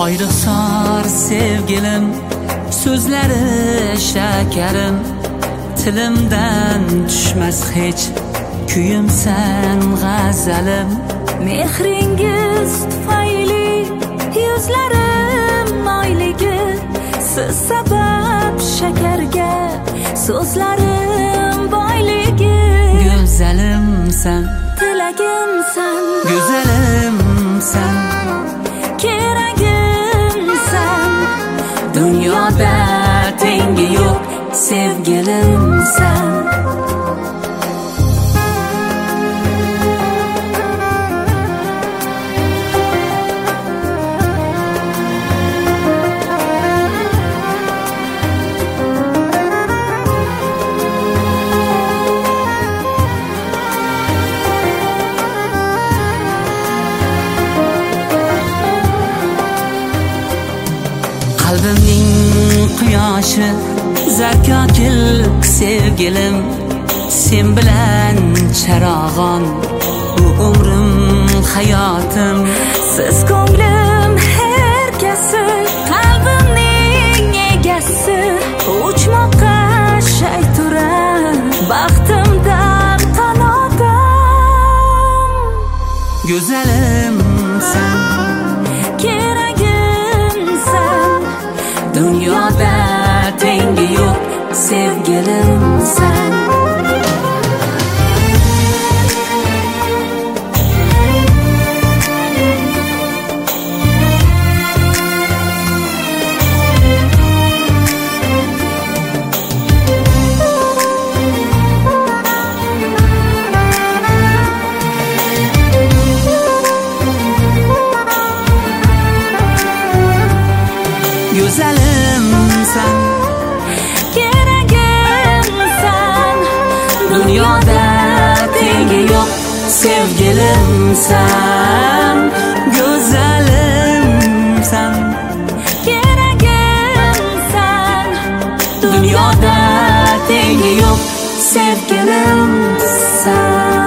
Ayrıqsar sevgilim, sözləri şəkerim, tilimdən düşməz heç, kuyum sen g'azalim. Mehringiz tufayli yuzlarim oyligi, siz sabab shakarga so'zlarim boyligi. Go'zalimsan, tilagimsan, go'zalimsan, keragimsan, dunyoda tengi yo'q sevgilimsan. Qalbimning quyoshi, zarkokil sevgilim, sen bilan charog'on, bu umrim hayotim. siz ko'nglim herkasi, qalbimning egasi, uchmoqqa shay turar baxtimdan qanotim. Go'zalimsan, keragimsan, dunyoda tengi yo'q sevgilimsan. Go'zalimsan, keragimsan, dunyoda tengi yo'q sevgilimsan. Go'zalimsan, keragimsan, dunyoda tengi yo'q sevgilimsan.